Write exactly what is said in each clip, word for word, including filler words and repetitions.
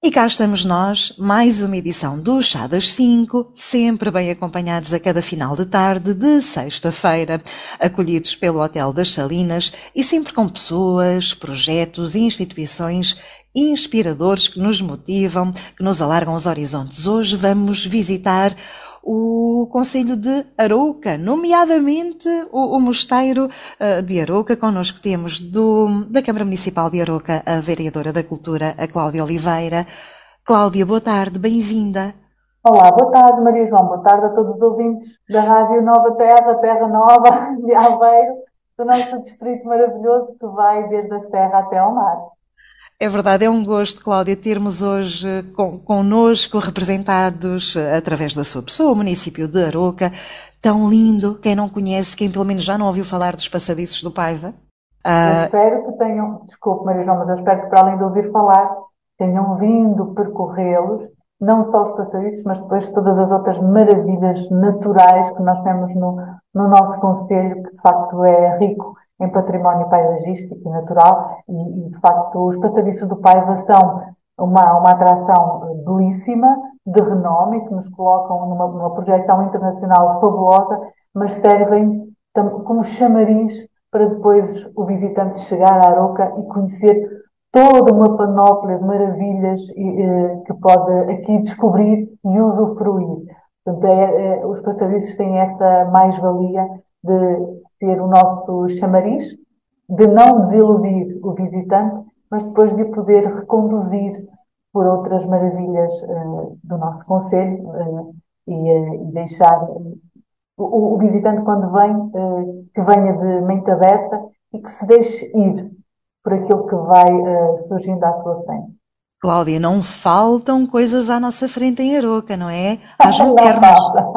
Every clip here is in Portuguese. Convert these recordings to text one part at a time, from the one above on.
E cá estamos nós, mais uma edição do Chá das cinco, sempre bem acompanhados a cada final de tarde de sexta-feira, acolhidos pelo Hotel das Salinas e sempre com pessoas, projetos e instituições inspiradores que nos motivam, que nos alargam os horizontes. Hoje vamos visitar o Concelho de Arouca, nomeadamente o, o Mosteiro uh, de Arouca. Connosco temos do, da Câmara Municipal de Arouca a vereadora da Cultura, a Cláudia Oliveira. Cláudia, boa tarde, bem-vinda. Olá, boa tarde, Maria João. Boa tarde a todos os ouvintes da Rádio Nova Terra, Terra Nova de Aveiro, do nosso distrito maravilhoso que vai desde a Serra até ao mar. É verdade, é um gosto, Cláudia, termos hoje con connosco representados através da sua pessoa, o município de Arouca, tão lindo. Quem não conhece, quem pelo menos já não ouviu falar dos passadiços do Paiva. Eu Ah, espero que tenham, desculpe, Maria João, mas eu espero que para além de ouvir falar, tenham vindo percorrê-los, não só os passadiços, mas depois todas as outras maravilhas naturais que nós temos no, no nosso concelho, que de facto é rico em património paisagístico e natural, e, e de facto os passadiços do Paiva são uma, uma atração belíssima, de renome, que nos colocam numa, numa projeção internacional fabulosa, mas servem como chamariz para depois o visitante chegar à Arouca e conhecer toda uma panóplia de maravilhas eh, que pode aqui descobrir e usufruir. Portanto, é, é, os passadiços têm esta mais-valia de ser o nosso chamariz, de não desiludir o visitante, mas depois de o poder reconduzir por outras maravilhas eh, do nosso concelho eh, e, eh, e deixar o, o visitante, quando vem, eh, que venha de mente aberta e que se deixe ir por aquilo que vai eh, surgindo à sua frente. Cláudia, não faltam coisas à nossa frente em Arouca, não é? Hajam Não pernas. falta,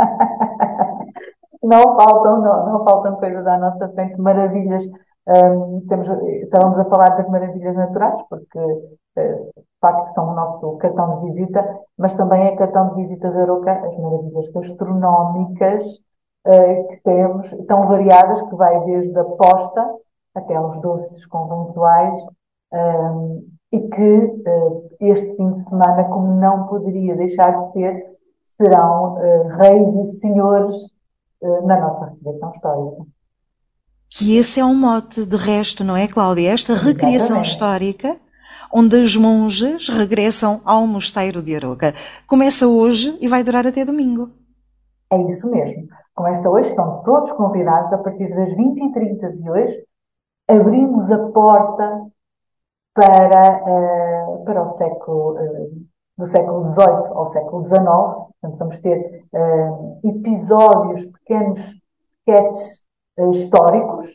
não faltam, não, não faltam coisas à nossa frente, maravilhas. Hum, temos, estávamos a falar das maravilhas naturais, porque eh, de facto são o nosso cartão de visita, mas também é cartão de visita de Arouca as maravilhas gastronómicas eh, que temos, tão variadas, que vai desde a posta até aos doces conventuais, hum, e que eh, este fim de semana, como não poderia deixar de ser, serão eh, reis e senhores eh, na nossa recriação histórica. Que esse é um mote, de resto, não é, Cláudia? Esta recriação Exatamente. histórica, onde as monjas regressam ao Mosteiro de Arouca. Começa hoje e vai durar até domingo. É isso mesmo. Começa hoje, estão todos convidados a partir das vinte e trinta de hoje. Abrimos a porta para, eh, para o século, eh, do século dezoito ao século dezanove. Portanto, vamos ter eh, episódios, pequenos sketches eh, históricos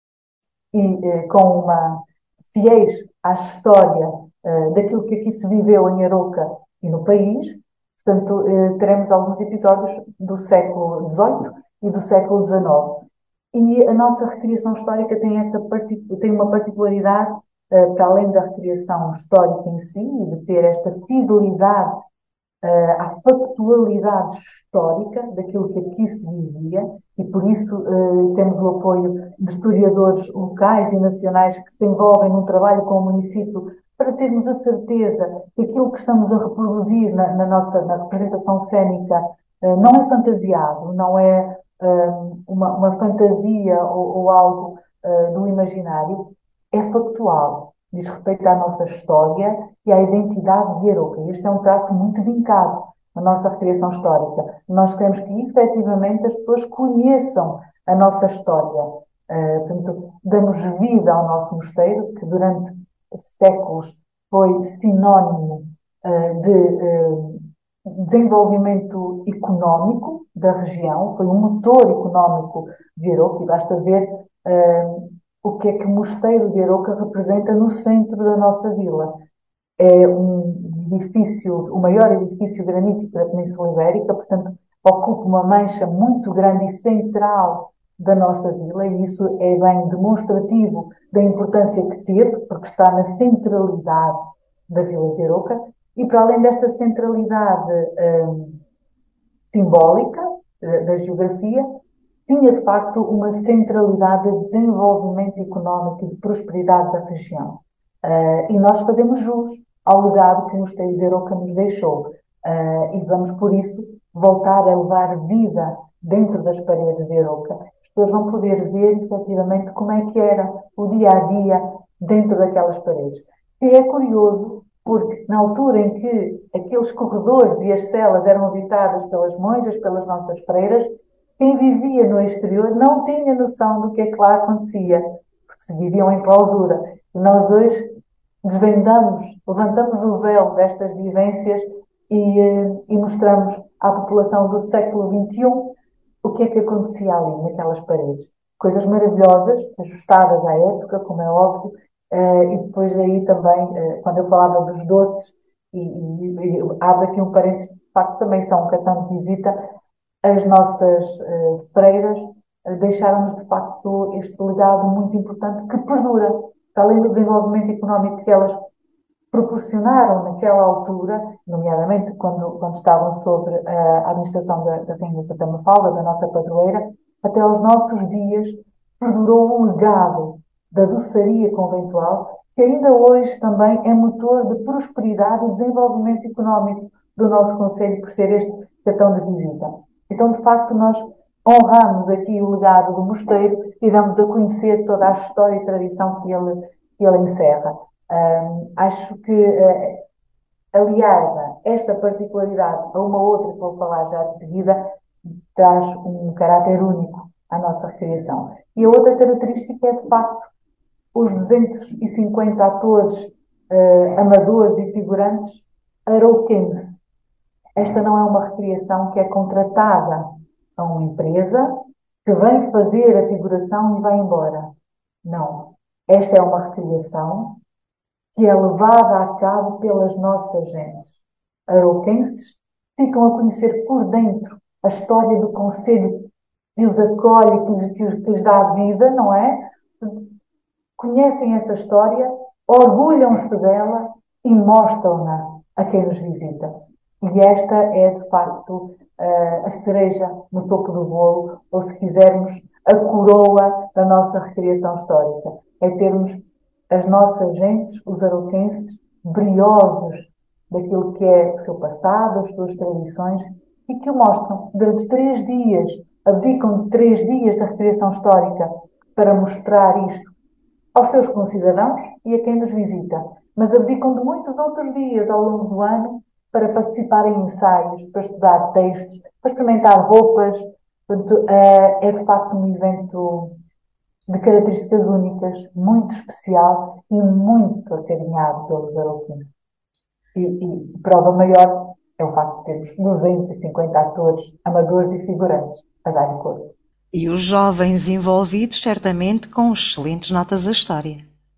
e eh, com uma fiéis à história eh, daquilo que aqui se viveu em Aroca e no país. Portanto, eh, teremos alguns episódios do século dezoito e do século dezanove. E a nossa recriação histórica tem, essa tem uma particularidade, eh, para além da recriação histórica em si, e de ter esta fidelidade uh, à factualidade histórica daquilo que aqui se vivia, e por isso uh, temos o apoio de historiadores locais e nacionais que se envolvem num trabalho com o município para termos a certeza que aquilo que estamos a reproduzir na, na nossa na representação cênica uh, não é fantasiado, não é uh, uma, uma fantasia ou, ou algo uh, do imaginário, é factual, diz respeito à nossa história e à identidade de Aroca. Este é um traço muito vincado na nossa recriação histórica. Nós queremos que, efetivamente, as pessoas conheçam a nossa história. Uh, portanto, damos vida ao nosso mosteiro, que durante séculos foi sinónimo uh, de uh, desenvolvimento económico da região, foi um motor económico de Aroca, e basta ver uh, o que é que o Mosteiro de Aroca representa no centro da nossa vila. É um edifício, o maior edifício granítico da Península Ibérica, portanto, ocupa uma mancha muito grande e central da nossa vila, e isso é bem demonstrativo da importância que teve, porque está na centralidade da Vila de Aroca, e para além desta centralidade hum, simbólica uh, da geografia, tinha de facto uma centralidade de desenvolvimento económico e de prosperidade da região. Uh, e nós fazemos jus ao legado que o Mosteiro de Arouca nos deixou. Uh, e vamos, por isso, voltar a levar vida dentro das paredes de Arouca. As pessoas vão poder ver, efetivamente, como é que era o dia-a-dia dentro daquelas paredes. E é curioso, porque na altura em que aqueles corredores e as celas eram habitadas pelas monjas, pelas nossas freiras, quem vivia no exterior não tinha noção do que é que lá acontecia, porque se viviam em clausura. E nós hoje desvendamos, levantamos o véu destas vivências e, eh, e mostramos à população do século vinte e um o que é que acontecia ali naquelas paredes. Coisas maravilhosas, ajustadas à época, como é óbvio, eh, e depois daí também, eh, quando eu falava dos doces, e, e, e abro aqui um parênteses, de facto também são um cartão de visita, as nossas eh, freiras eh, deixaram-nos de facto este legado muito importante que perdura, para além do desenvolvimento económico que elas proporcionaram naquela altura, nomeadamente quando, quando estavam sobre a administração da, da Rainha Santa Mafalda, da nossa padroeira, até aos nossos dias perdurou um legado da doçaria conventual, que ainda hoje também é motor de prosperidade e desenvolvimento económico do nosso concelho, por ser este cartão de visita. Então, de facto, nós honramos aqui o legado do mosteiro e damos a conhecer toda a história e tradição que ele, que ele encerra. Um, acho que, uh, aliada esta particularidade a uma outra que vou falar já de seguida, traz um caráter único à nossa recriação. E a outra característica é, de facto, os duzentos e cinquenta atores, uh, amadores e figurantes arouquenses. Esta não é uma recriação que é contratada a uma empresa que vem fazer a figuração e vai embora. Não. Esta é uma recriação que é levada a cabo pelas nossas gentes. Arouquenses ficam a conhecer por dentro a história do concelho que os acolhe, que lhes, que, lhes, que lhes dá a vida, não é? Conhecem essa história, orgulham-se dela e mostram-na a quem nos visita. E esta é, de facto, a cereja no topo do bolo, ou, se quisermos, a coroa da nossa recriação histórica. É termos as nossas gentes, os arouquenses, briosos daquilo que é o seu passado, as suas tradições, e que o mostram durante três dias, abdicam de três dias da recriação histórica para mostrar isto aos seus concidadãos e a quem nos visita, mas abdicam de muitos outros dias ao longo do ano para participar em ensaios, para estudar textos, para experimentar roupas. Portanto, é de facto um evento de características únicas, muito especial e muito acarinhado pelos arouquenses. E, e prova maior é o facto de termos duzentos e cinquenta atores, amadores e figurantes a dar corpo. E os jovens envolvidos, certamente, com excelentes notas à história.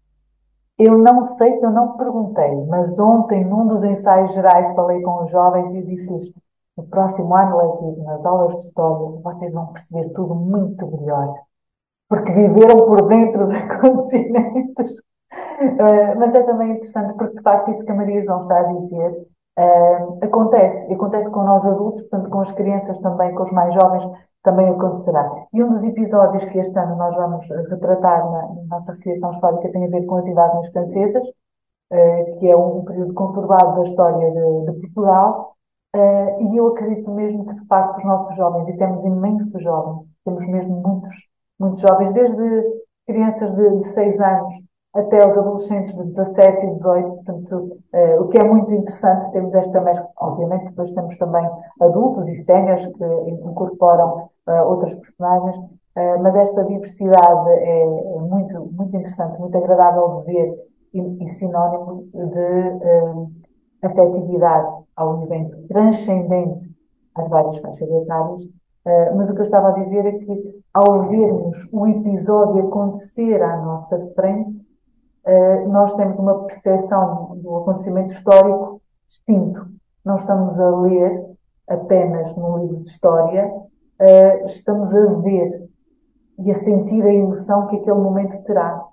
Eu não sei, que eu não perguntei, mas ontem, num dos ensaios gerais, falei com os jovens e disse-lhes: no próximo ano letivo, nas aulas de história, vocês vão perceber tudo muito melhor, porque viveram por dentro de acontecimentos. Uh, mas é também interessante, porque de facto isso que a Maria João está a dizer uh, acontece, acontece com nós adultos, portanto com as crianças também, com os mais jovens também acontecerá. E um dos episódios que este ano nós vamos retratar na, na nossa recriação histórica tem a ver com as invasões francesas, uh, que é um, um período conturbado da história de, de Portugal, uh, e eu acredito mesmo que de facto os nossos jovens, e temos imensos jovens, temos mesmo muitos, muitos jovens, desde crianças de, de seis anos até os adolescentes de dezassete e dezoito, portanto, uh, o que é muito interessante, temos esta mescla, obviamente depois temos também adultos e séniores que incorporam uh, outras personagens, uh, mas esta diversidade é, é muito, muito interessante, muito agradável de ver e, e sinónimo de uh, afetividade ao evento transcendente às várias faixas etárias. Uh, mas o que eu estava a dizer é que, ao vermos o episódio acontecer à nossa frente, Uh, nós temos uma percepção do acontecimento histórico distinto. Não estamos a ler apenas num livro de história, uh, estamos a ver e a sentir a emoção que aquele momento terá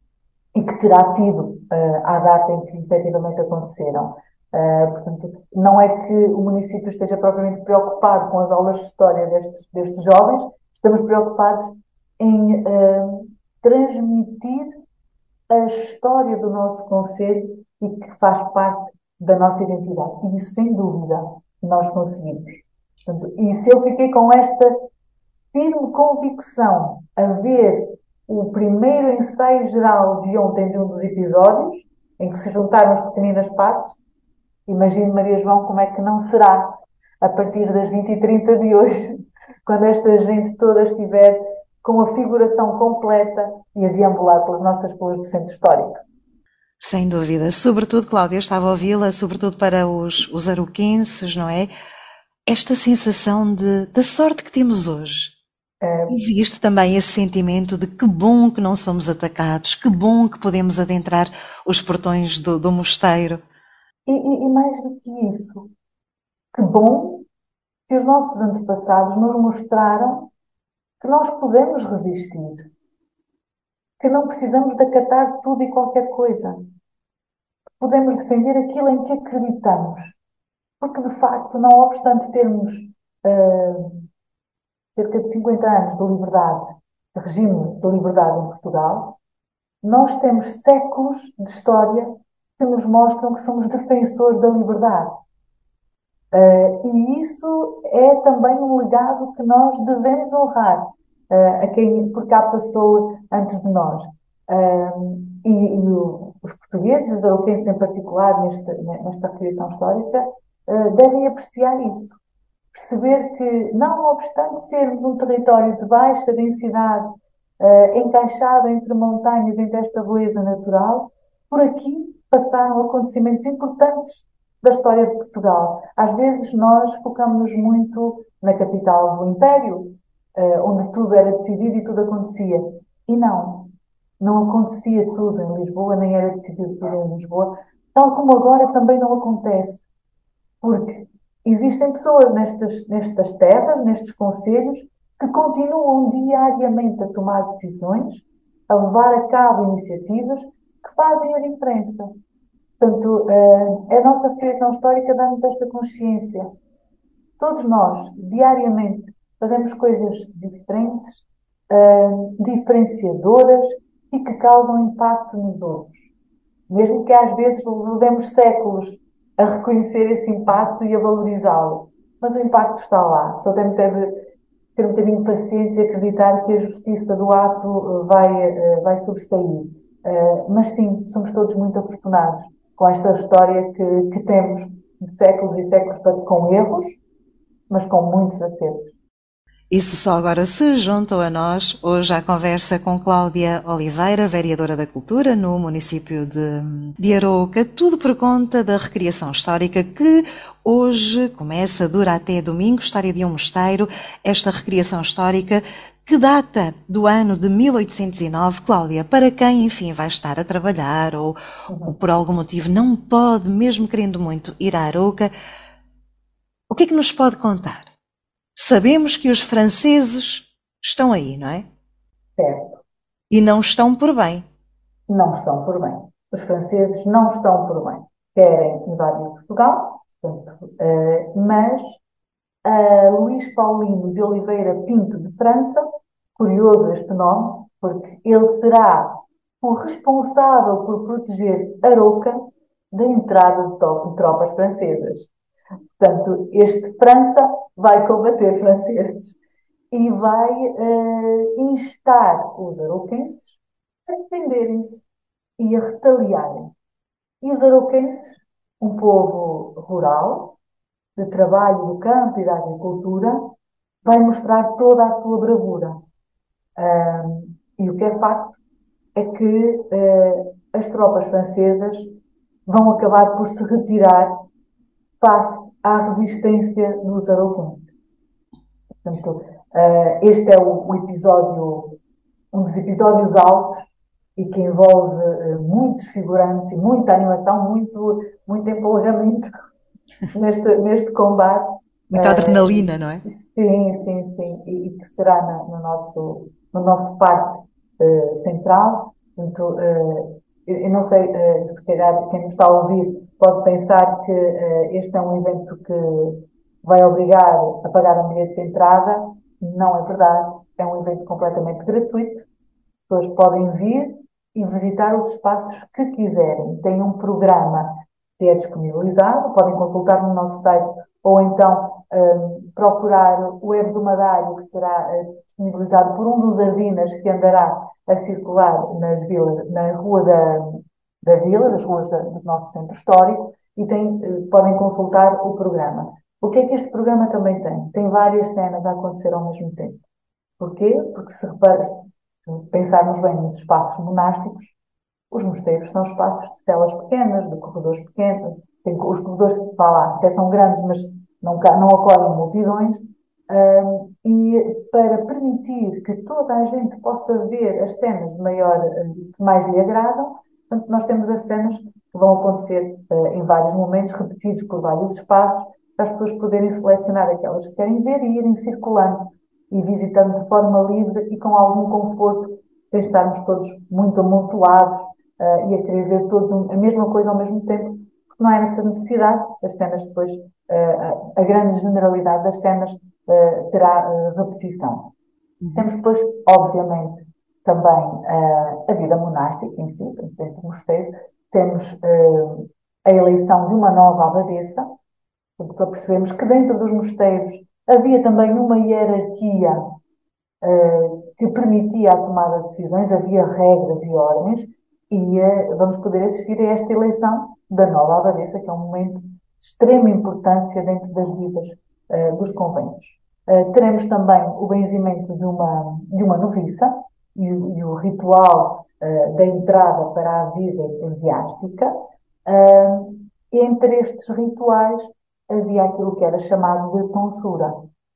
e que terá tido uh, à data em que efetivamente aconteceram. Uh, portanto, não é que o município esteja propriamente preocupado com as aulas de história destes, destes jovens, estamos preocupados em uh, transmitir a história do nosso concelho e que faz parte da nossa identidade. E isso, sem dúvida, nós conseguimos. Portanto, e se eu fiquei com esta firme convicção a ver o primeiro ensaio geral de ontem de um dos episódios, em que se juntaram as pequeninas partes, imagino, Maria João, como é que não será a partir das vinte e trinta de hoje, quando esta gente toda estiver com a figuração completa e a deambular pelas nossas ruas do centro histórico. Sem dúvida. Sobretudo, Cláudia, eu estava a ouvi-la, sobretudo para os, os aroquenses, não é? Esta sensação de, da sorte que temos hoje. Uh, Existe também esse sentimento de que bom que não somos atacados, que bom que podemos adentrar os portões do, do mosteiro. e, e, e mais do que isso, que bom que os nossos antepassados nos mostraram que nós podemos resistir, que não precisamos de acatar tudo e qualquer coisa. Podemos defender aquilo em que acreditamos. Porque, de facto, não obstante termos uh, cerca de cinquenta anos de liberdade, de regime de liberdade em Portugal, nós temos séculos de história que nos mostram que somos defensores da liberdade. Uh, e isso é também um legado que nós devemos honrar uh, a quem por cá passou antes de nós. Uh, e, e o, os portugueses, os aroquenses em particular, nesta, nesta recriação histórica, uh, devem apreciar isso. Perceber que, não obstante sermos um território de baixa densidade, uh, encaixado entre montanhas, entre esta beleza natural, por aqui passaram acontecimentos importantes da história de Portugal. Às vezes nós focamos-nos muito na capital do Império, uh, onde tudo era decidido e tudo acontecia. E não, não acontecia tudo em Lisboa, nem era decidido tudo em Lisboa, tal como agora também não acontece. Porque existem pessoas nestas, nestas terras, nestes concelhos, que continuam diariamente a tomar decisões, a levar a cabo iniciativas que fazem a diferença. Portanto, a nossa criação histórica dá-nos esta consciência. Todos nós, diariamente, fazemos coisas diferentes, diferenciadoras e que causam impacto nos outros. Mesmo que às vezes levemos séculos a reconhecer esse impacto e a valorizá-lo. Mas o impacto está lá. Só temos de ter um bocadinho de paciência e acreditar que a justiça do ato vai, vai sobressair. Mas sim, somos todos muito afortunados com esta história que, que temos de séculos e séculos com erros, mas com muitos acertos. E se só agora se juntam a nós, hoje à conversa com Cláudia Oliveira, vereadora da Cultura no município de, de Arouca, tudo por conta da recriação histórica que hoje começa, dura até domingo, História de um Mosteiro, esta recriação histórica que data do ano de mil oitocentos e nove, Cláudia, para quem, enfim, vai estar a trabalhar ou, uhum. ou por algum motivo não pode, mesmo querendo muito, ir à Arouca, o que é que nos pode contar? Sabemos que os franceses estão aí, não é? Certo. E não estão por bem. Não estão por bem. Os franceses não estão por bem. Querem invadir Portugal, portanto, uh, mas uh, Luís Paulino de Oliveira Pinto de França, curioso este nome, porque ele será o responsável por proteger Arouca da entrada de tropas francesas. Portanto, este França vai combater franceses e vai uh, instar os arouquenses a defenderem-se e a retaliarem. E os arouquenses, um povo rural, de trabalho do campo e da agricultura, vai mostrar toda a sua bravura. Um, e o que é facto é que uh, as tropas francesas vão acabar por se retirar face à resistência dos arouquenses. Portanto, uh, este é o, o episódio, um dos episódios altos e que envolve uh, muitos figurantes e muita animação, muito, muito empolgamento neste, neste combate. Muita uh, adrenalina, não é? Sim, sim, sim. E, e que será na, no, nosso, no nosso parque uh, central. Portanto, uh, eu não sei, uh, se calhar quem nos está a ouvir pode pensar que uh, este é um evento que vai obrigar a pagar um bilhete de entrada. Não é verdade. É um evento completamente gratuito. As pessoas podem vir e visitar os espaços que quiserem. Tem um programa que é disponibilizado, podem consultar no nosso site ou então um, procurar o Web do Madário, que será uh, disponibilizado por um dos Ardinas que andará a circular nas vilas, na rua da, da vila, das ruas da, do nosso centro histórico, e tem, uh, podem consultar o programa. O que é que este programa também tem? Tem várias cenas a acontecer ao mesmo tempo. Porquê? Porque se, repara, se pensarmos bem nos espaços monásticos, os mosteiros são espaços de celas pequenas, de corredores pequenos. Tem, os corredores que vá lá até são grandes, mas não, não acolhem multidões. Um, e para permitir que toda a gente possa ver as cenas de maior, que mais lhe agradam, portanto, nós temos as cenas que vão acontecer uh, em vários momentos, repetidos por vários espaços, para as pessoas poderem selecionar aquelas que querem ver e irem circulando e visitando de forma livre e com algum conforto, sem estarmos todos muito amontoados uh, e a querer ver todos a mesma coisa ao mesmo tempo, porque não é nessa necessidade. As cenas depois, uh, a grande generalidade das cenas uh, terá uh, repetição. Uhum. Temos depois, obviamente, também uh, a vida monástica em si, dentro do mosteiro. Temos uh, a eleição de uma nova abadesa, para percebermos que dentro dos mosteiros havia também uma hierarquia uh, que permitia a tomada de decisões, havia regras e ordens, e uh, vamos poder assistir a esta eleição da nova abadesa, que é um momento de extrema importância dentro das vidas uh, dos conventos. Uh, teremos também o benzimento de uma, de uma noviça e, e o ritual uh, da entrada para a vida eclesiástica. Uh, entre estes rituais havia aquilo que era chamado de tonsura.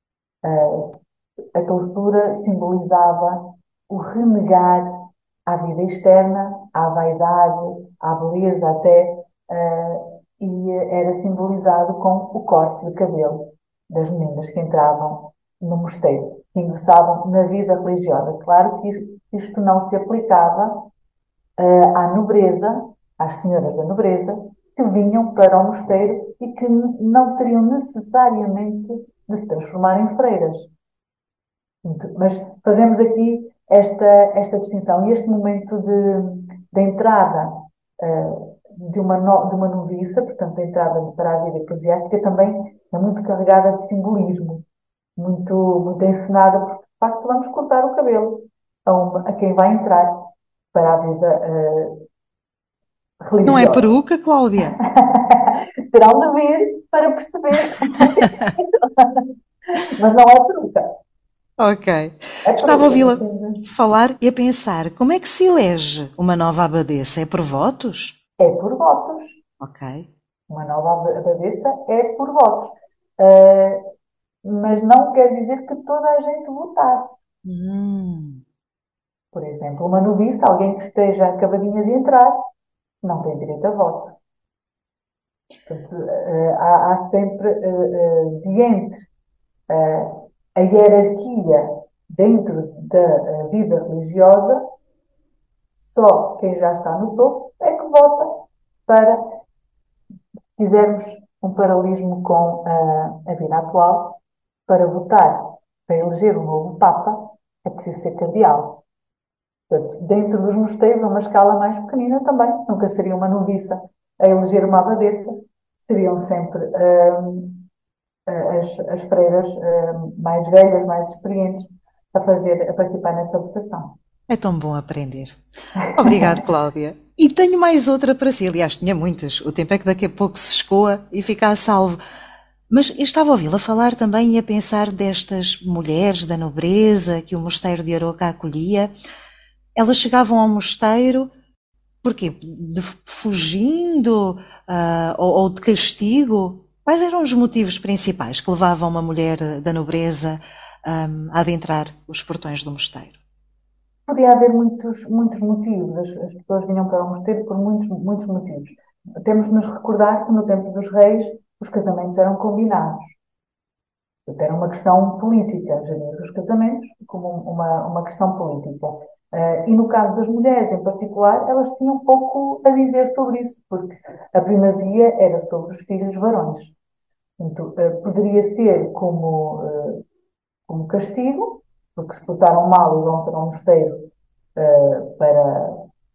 Uh, a tonsura simbolizava o renegar à vida externa, à vaidade, à beleza até, uh, e era simbolizado com o corte de cabelo das meninas que entravam no mosteiro, que ingressavam na vida religiosa. Claro que isto não se aplicava uh, à nobreza, às senhoras da nobreza, que vinham para o mosteiro e que não teriam necessariamente de se transformar em freiras. Mas fazemos aqui esta, esta distinção. E este momento de, de entrada uh, de, uma no, de uma noviça, portanto, de entrada para a vida eclesiástica, também é muito carregada de simbolismo, muito, muito encenada, porque, de facto, vamos cortar o cabelo a, uma, a quem vai entrar para a vida uh, Não é religiosa. peruca, Cláudia? Terão de vir para perceber. Mas não é peruca. Ok. É Estava a peruca. ouvi-la falar e a pensar, como é que se elege uma nova abadesa? É por votos? É por votos. Ok. Uma nova abadesa é por votos. Uh, mas não quer dizer que toda a gente votasse. Hum. Por exemplo, uma noviça, alguém que esteja acabadinha de entrar, não tem direito a voto. Portanto, uh, há, há sempre, uh, uh, de entre uh, a hierarquia dentro da uh, vida religiosa, só quem já está no topo é que vota para, se fizermos um paralelismo com a, a vida atual, para votar, para eleger um novo Papa, é preciso ser cardeal. Portanto, dentro dos mosteiros, numa escala mais pequenina também, nunca seria uma noviça a eleger uma abadesa, seriam sempre hum, as, as freiras hum, mais velhas, mais experientes, a fazer, a participar nessa votação. É tão bom aprender. Obrigado, Cláudia. E tenho mais outra para si. Aliás, tinha muitas. O tempo é que daqui a pouco se escoa e fica a salvo. Mas eu estava a ouvi-la falar também e a pensar destas mulheres da nobreza que o mosteiro de Aroca acolhia. Elas chegavam ao mosteiro, porquê? De, fugindo uh, ou, ou de castigo? Quais eram os motivos principais que levavam uma mulher da nobreza um, a adentrar os portões do mosteiro? Podia haver muitos, muitos motivos. As, as pessoas vinham para o mosteiro por muitos, muitos motivos. Temos de nos recordar que no tempo dos reis os casamentos eram combinados. Era uma questão política, gerir os casamentos como uma, uma questão política. Uh, e no caso das mulheres, em particular, elas tinham pouco a dizer sobre isso, porque a primazia era sobre os filhos varões. Então, uh, poderia ser como, uh, como castigo, porque se portaram mal e vão para um mosteiro uh, para,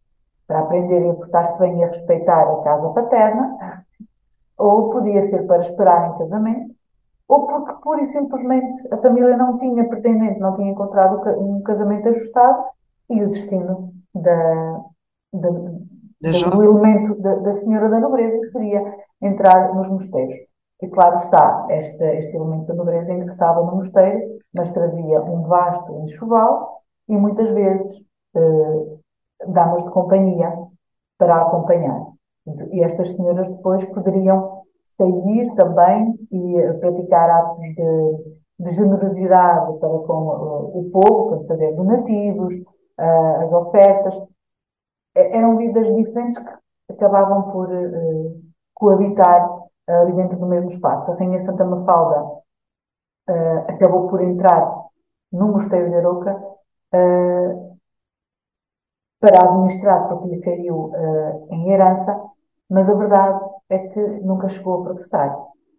para aprenderem a portar-se bem e a respeitar a casa paterna, ou podia ser para esperar em casamento, ou porque pura e simplesmente a família não tinha pretendente, não tinha encontrado um casamento ajustado e o destino da, da, Da do, do jovem. elemento da, da senhora da nobreza seria entrar nos mosteiros. E claro está, este, este elemento da nobreza ingressava no mosteiro, mas trazia um vasto enxoval e muitas vezes eh, damas de companhia para a acompanhar. E estas senhoras depois poderiam sair também e eh, praticar atos de, de generosidade para com uh, o povo, para fazer donativos, uh, as ofertas. E- Eram vidas diferentes que acabavam por uh, coabitar uh, ali dentro do mesmo espaço. A Rainha Santa Mafalda uh, acabou por entrar no Mosteiro de Aroca uh, para administrar, porque lhe caiu uh, em herança, mas a verdade é que nunca chegou a progressar.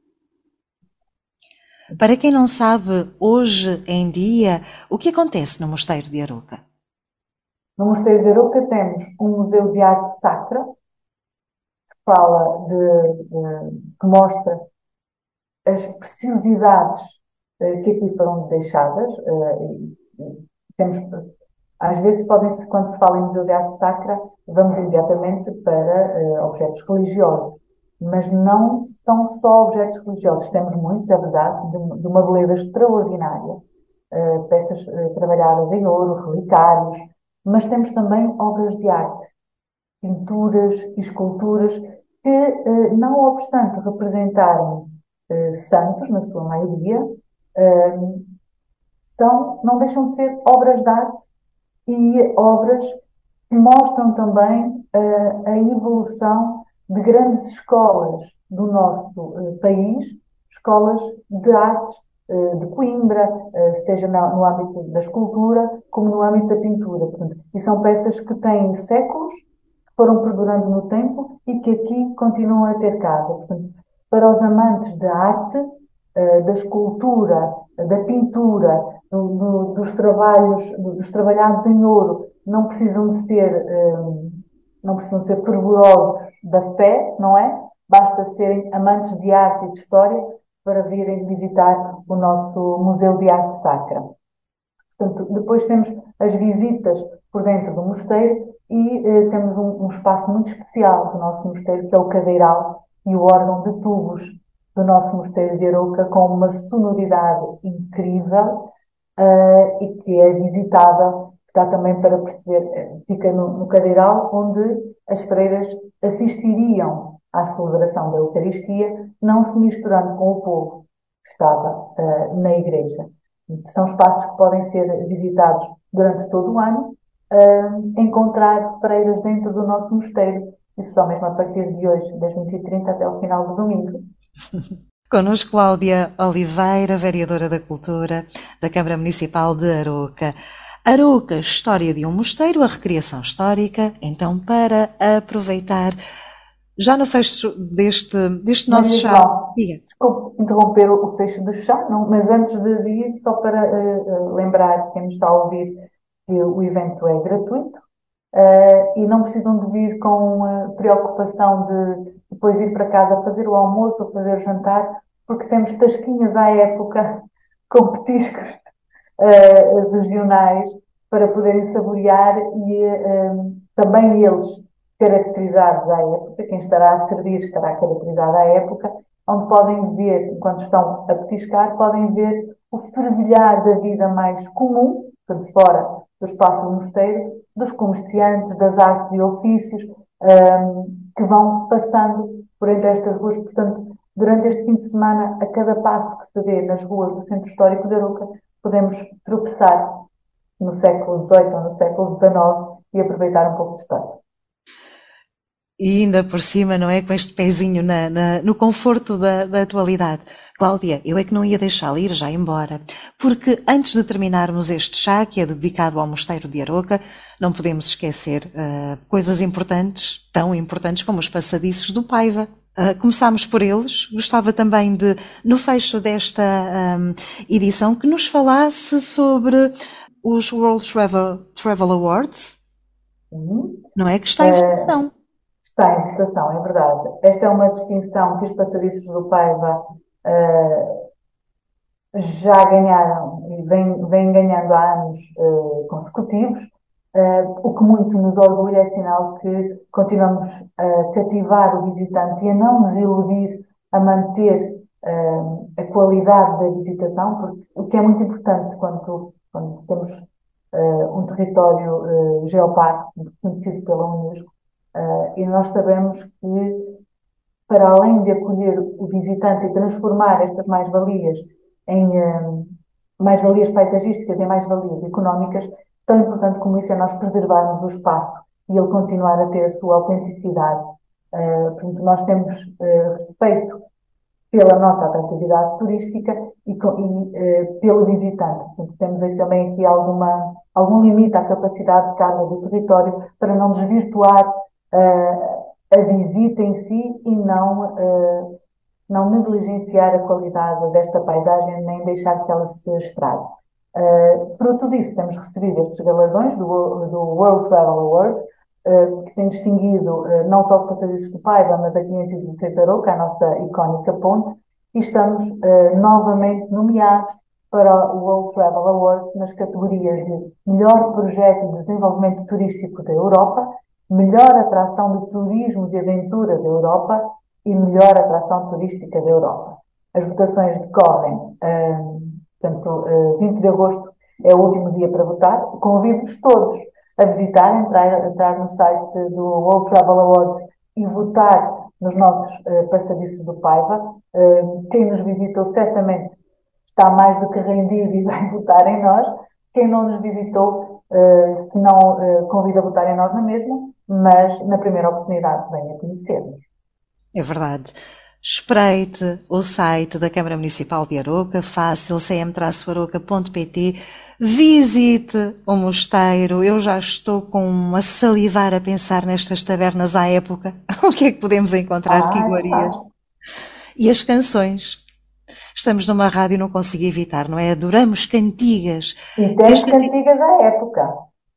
Para quem não sabe, hoje em dia, o que acontece no Mosteiro de Aroca? No Mosteiro de Aroca temos um museu de arte sacra, que fala de, de- que mostra as preciosidades eh, que aqui foram deixadas. eh, e- e temos, às vezes, podem, quando se fala em Museu de Arte Sacra, vamos imediatamente para eh, objetos religiosos. Mas não são só objetos religiosos. Temos muitos, é verdade, de, de uma beleza extraordinária. Eh, peças eh, trabalhadas em ouro, relicários, mas temos também obras de arte, pinturas e esculturas que, eh, não obstante representarem eh, santos, na sua maioria, eh, são, não deixam de ser obras de arte e obras que mostram também uh, a evolução de grandes escolas do nosso uh, país, escolas de artes uh, de Coimbra, uh, seja na, no âmbito da escultura, como no âmbito da pintura. Portanto, e são peças que têm séculos, que foram perdurando no tempo e que aqui continuam a ter casa. Portanto, para os amantes da arte, uh, da escultura, da pintura, do, do, dos trabalhos, dos trabalhados em ouro, não precisam de ser, um, não precisam de ser fervorosos da fé, não é? Basta serem amantes de arte e de história para virem visitar o nosso Museu de Arte Sacra. Portanto, depois temos as visitas por dentro do mosteiro e eh, temos um, um espaço muito especial do nosso mosteiro, que é o cadeiral e o órgão de tubos do nosso mosteiro de Arouca, com uma sonoridade incrível, uh, e que é visitável, dá também para perceber, uh, fica no, no cadeiral, onde as freiras assistiriam à celebração da Eucaristia, não se misturando com o povo que estava uh, na igreja. São espaços que podem ser visitados durante todo o ano, uh, encontrar freiras dentro do nosso mosteiro, isso só mesmo a partir de hoje, das vinte e trinta até o final do domingo. Connosco Cláudia Oliveira, vereadora da Cultura da Câmara Municipal de Aroca. Aroca, história de um mosteiro, a recriação histórica, então para aproveitar, já no fecho deste, deste nosso Maria chá. João, Diga. desculpe interromper o, o fecho do chá, não, mas antes de ir, só para uh, uh, lembrar quem nos está a ouvir que o evento é gratuito, uh, e não precisam de vir com uh, preocupação de depois ir para casa fazer o almoço ou fazer o jantar, porque temos tasquinhas à época com petiscos uh, regionais para poderem saborear e uh, também eles caracterizados à época, quem estará a servir estará caracterizado à época, onde podem ver, enquanto estão a petiscar, podem ver o fervilhar da vida mais comum, de fora do espaço do mosteiro, dos comerciantes, das artes e ofícios, um, que vão passando por entre estas ruas. Portanto, durante este fim de semana, a cada passo que se vê nas ruas do Centro Histórico de Arouca, podemos tropeçar no século dezoito ou no século dezenove e aproveitar um pouco de história. E ainda por cima, não é? Com este pezinho na, na, no conforto da, da atualidade. Cláudia, eu é que não ia deixá-la ir já embora, porque antes de terminarmos este chá, que é dedicado ao Mosteiro de Aroca, não podemos esquecer uh, coisas importantes, tão importantes como os passadiços do Paiva. Uh, começámos por eles. Gostava também de, no fecho desta um, edição, que nos falasse sobre os World Travel, Travel Awards. Uhum. não é? Que está em Uh, função. Está em votação, é verdade. Esta é uma distinção que os passadiços do Paiva uh, já ganharam e vêm, vêm ganhando há anos uh, consecutivos, uh, o que muito nos orgulha, é sinal que continuamos a cativar o visitante e a não desiludir, a manter uh, a qualidade da visitação, porque o que é muito importante quando, quando temos uh, um território uh, geoparque, conhecido pela Unesco, uh, e nós sabemos que para além de acolher o visitante e transformar estas mais-valias em eh, mais-valias paisagísticas, em mais-valias económicas, tão importante como isso é nós preservarmos o espaço e ele continuar a ter a sua autenticidade. Uh, portanto, nós temos uh, respeito pela nossa atratividade turística e, e uh, pelo visitante. Portanto, temos aí também aqui alguma, algum limite à capacidade de carga do território para não desvirtuar uh, a visita em si e não, uh, não negligenciar a qualidade desta paisagem nem deixar que ela se estrague. Uh, fruto disso, temos recebido estes galardões do, do World Travel Awards, uh, que tem distinguido uh, não só os passadiços do Paiva, mas a quinhentos e dezesseis de Aroca, a nossa icónica ponte, e estamos uh, novamente nomeados para o World Travel Awards nas categorias de melhor projeto de desenvolvimento turístico da Europa, melhor atração de turismo de aventura da Europa e melhor atração turística da Europa. As votações decorrem, uh, portanto, uh, vinte de agosto é o último dia para votar. Convido-vos todos a visitar, entrar, entrar no site do World Travel Awards e votar nos nossos uh, passadiços do Paiva. Uh, quem nos visitou certamente está mais do que rendido e vai votar em nós. Quem não nos visitou, uh, se não uh, convida a votar em nós na mesma, mas na primeira oportunidade venha conhecer-nos. É verdade. Espreite o site da Câmara Municipal de Aroca, fácil, c m traço aroca ponto p t. Visite o mosteiro. Eu já estou com a salivar a pensar nestas tabernas à época. O que é que podemos encontrar? Que Ah, iguarias. tá. E as canções. Estamos numa rádio, não consigo evitar, não é? Adoramos cantigas. E E as temos cantigas... cantigas da época.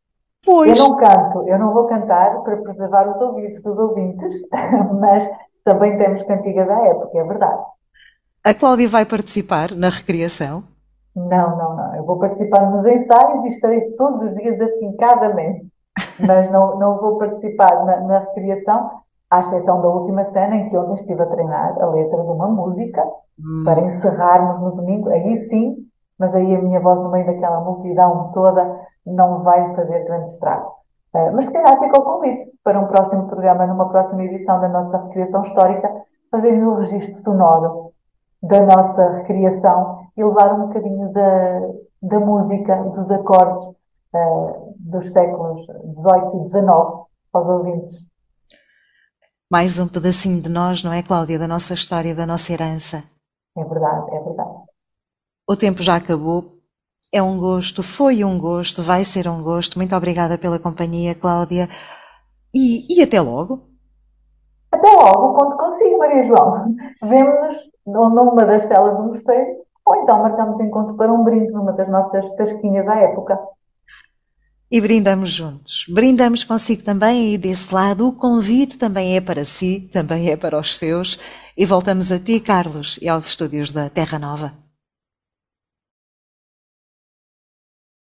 Eu Pois, não canto, eu não vou cantar para preservar os ouvidos dos ouvintes, mas também temos cantigas da época, é verdade. a Cláudia vai participar na recriação. Não, não, não. Eu vou participar nos ensaios e estarei todos os dias afincadamente, mas não, não vou participar na, na recriação, à exceção da última cena em que ontem estive a treinar a letra de uma música para Hum, encerrarmos no domingo. Aí sim, mas aí a minha voz no meio daquela multidão toda não vai fazer grande estrago. Uh, mas se calhar fica o convite para um próximo programa, numa próxima edição da nossa recriação histórica, fazermos um registro sonoro da nossa recriação e levar um bocadinho da, da música, dos acordes uh, dos séculos dezoito e dezanove aos ouvintes. mais um pedacinho de nós, não é, Cláudia? Da nossa história, da nossa herança. É verdade, é verdade. O tempo já acabou. É um gosto, foi um gosto, vai ser um gosto. Muito obrigada pela companhia, Cláudia. E, e até logo. Até logo, conto consigo, Maria João. Vemo-nos numa das celas do mosteiro ou então marcamos encontro para um brinde numa das nossas tasquinhas da época. E brindamos juntos. Brindamos consigo também e desse lado o convite também é para si, também é para os seus. E voltamos a ti, Carlos, e aos estúdios da Terra Nova.